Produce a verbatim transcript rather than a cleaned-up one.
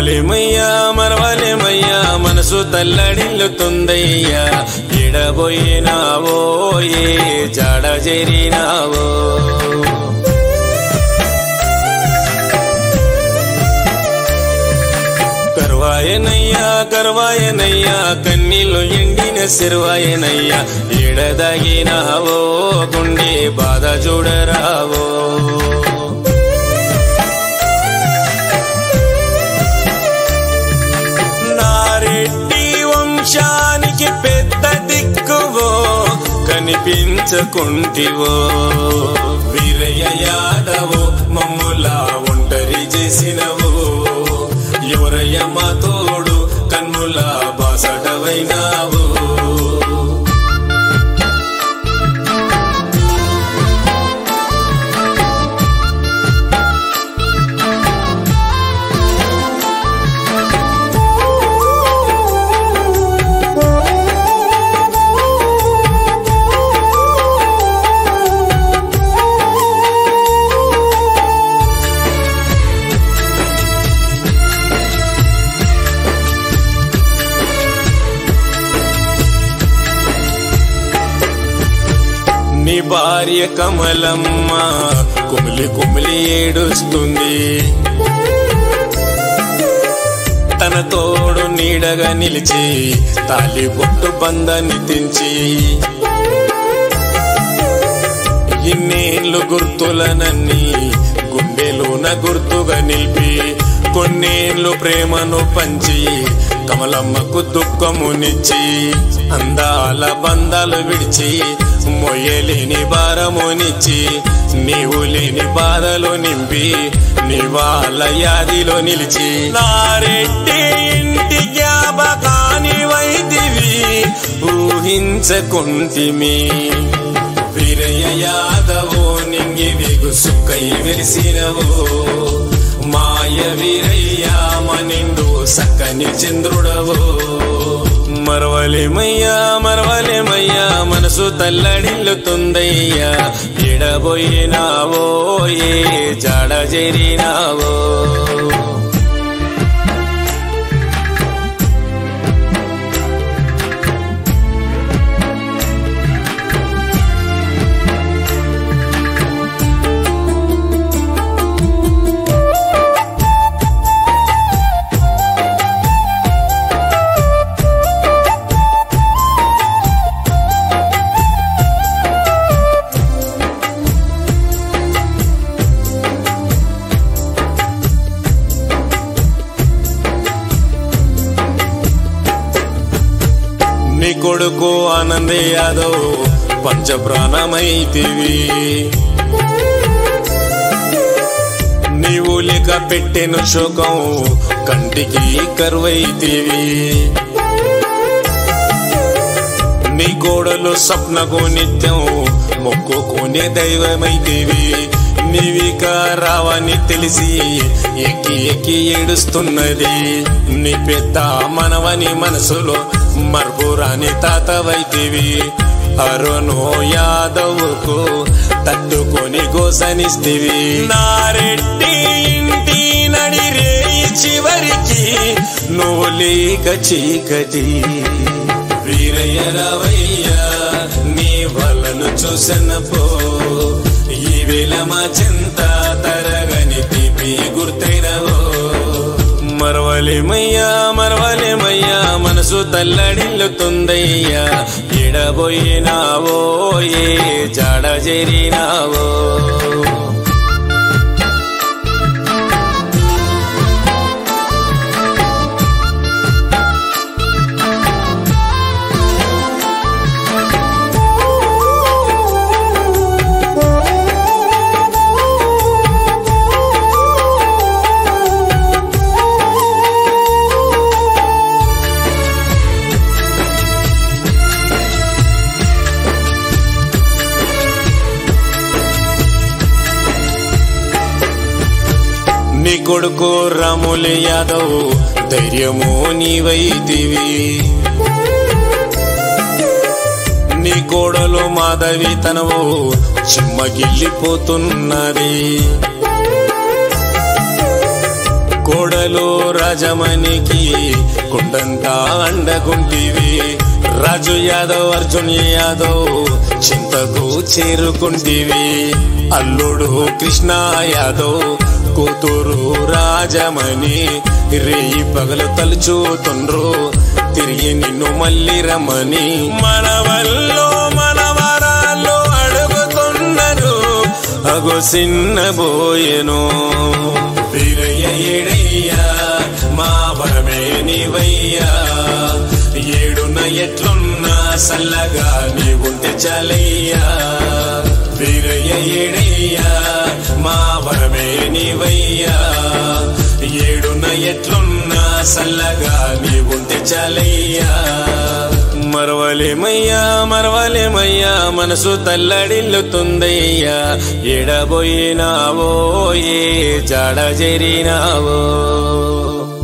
మరవలేమయ్యా మరవలేమయ్యా మనసు తల్లడిల్లుతుందయ్యా ఎడబోయినావో ఏ జాడ చేరినావో కర్వాయనయ్యా కర్వాయనయ్యా కన్నీళ్ళు ఎండిన సిర్వాయనయ్యా ఎడదగినావో గుండె బాధ చూడరావో వంశానికి పెద్ద దిక్కువో కనిపించకుంటివో వీరయ్య యాదవో మమ్ములా ఒంటరి చేసినవో ఎవరయ్య మా తోడు కన్నులా బాసటవైనావో నీ భార్య కమలమ్మ కుమిలి కుమిలి ఏడుస్తుంది తన తోడు నీడగా నిలిచి తాలి బొట్టు బంధాన్ని తెంచి ఇన్నేళ్ళు గుర్తులనన్నీ గుండెలోన గుర్తుగా నిలిపి కొన్నేళ్ళు ప్రేమను పంచి కమలమ్మకు దుఃఖమునిచ్చి అందాల బంధాలు విడిచి మొయ్యలేని భారమునిచ్చి నీవు లేని బాధలో నింపి నీ వాళ్ళ యాదిలో నిలిచి నారెడ్డి ఇంటి జ్ఞాపకాని వైదివి ఊహించకుంటిమి వీరయ్య యాదవో నింగి విగు సుక్కై వెలిసినవో మాయ వీరయ్య మనిండు సక్కని చంద్రుడవో మరవలేమయ్యా మరవలేమయ్యా మనసు తల్లడిల్లుతుందయ్యా ఎడబోయినావో ఏ జాడ చేరినావో నీ కొడుకు ఆనందే యాదవ్ పంచప్రాణమైతివి నీవు లేక పెట్టెను శోకం కంటికి కరువైతివి నీ కోడలు స్వప్నకు నిత్యం మొక్కుకునే దైవమైతివి నీవిక రావని తెలిసి ఎక్కి ఎక్కి ఏడుస్తున్నది నీ పెద్ద మనవని మనసులో మర్పురాని తాతవైతివి అరుణో యాదవ్కు తట్టుకొని గోసనిస్తివి నారెడ్డి ఇంటి నడిరే చివరికి నువ్వు లేక చీకటి వీరయ్య రావయ్య నీ వలను చూసనపో ఈ వేళ మా చింత తరగని తీపి గుర్తైనవో మరవలేమయ్యా మరవలేమయ్యా మనసు తల్లడిల్లుతుందయ్యా ఎడబోయినావో ఏ జాడ చేరినావో నీ కొడుకు రాములు యాదవ్ ధైర్యము నీవైతివి నీ కోడలు మాధవి తనవు చిమ్మగిల్లిపోతున్నది కోడలి కొండలో రాజమణికి కొండంతా అండగుంటివి రాజు యాదవ్ అర్జున్ యాదవ్ చింతకు చేరుకుంటివి అల్లుడు కృష్ణ యాదవ్ కూతురు రాజమణి రేయి పగలు తలుచుతుండ్రు తిరిగి నిన్ను మళ్ళీ రమ్మని మనవల్లో మనవరాల్లో అడుగుతున్నారు అగో సిన్నబోయెను వీరయ్య ఏడయ్యా మా వరమే నీవయ్యా ఏడున ఎట్లున్నా సల్లగా నీవుంటే చాలయ్యా వీరయ్య ఏడయ్యా మా వరమే నీవయ్యా ఏడున ఎట్లున్నా సల్లగా నీవుంటే చాలయ్యా మరవలేమయ్యా మరవలేమయ్యా మనసు తల్లడిల్లుతుందయ్యా ఎడబోయినావో ఏ జాడ జరినావో